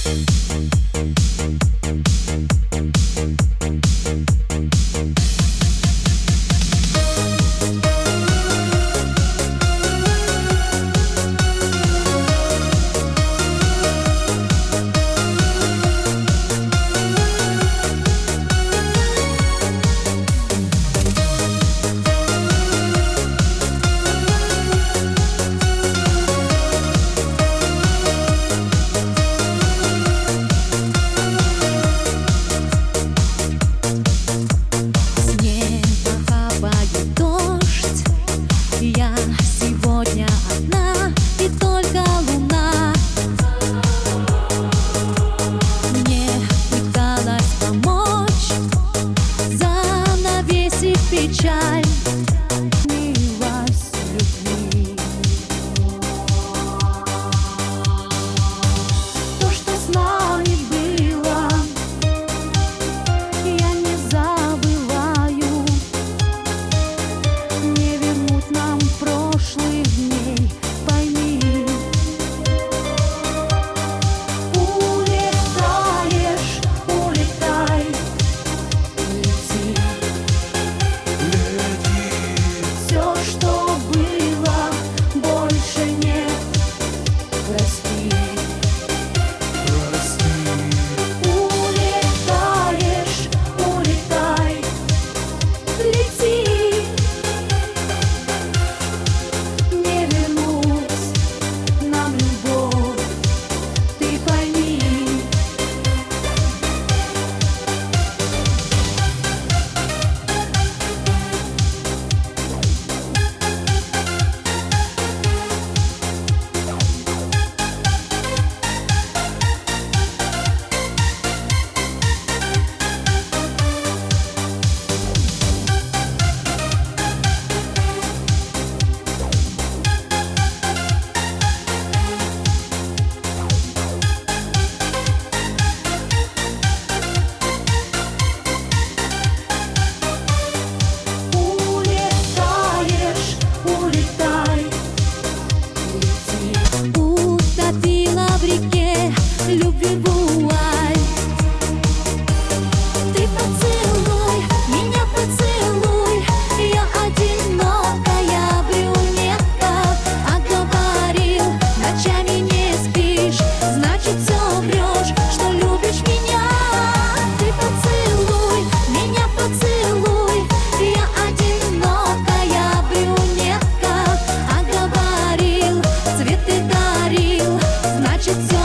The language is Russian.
Печаль снилась любви. То, что с нами было, я не забываю. Не вернуть нам прошлых дней, пойми. Улетаешь, улетай, лети. Все, что было, больше нет. Прости, прости. Улетаешь, улетай, лети. Не вернуть нам любовь, ты пойми. Улетаешь, улетай, лети. Утопила в реке любви вуаль. Ты поцелуй, меня поцелуй. Я одинокая брюнетка. А говорил, ночами не спишь, значит все врешь, что любишь меня. Ты поцелуй, меня поцелуй. Я одинокая брюнетка. А говорил, цветы дарил, значит все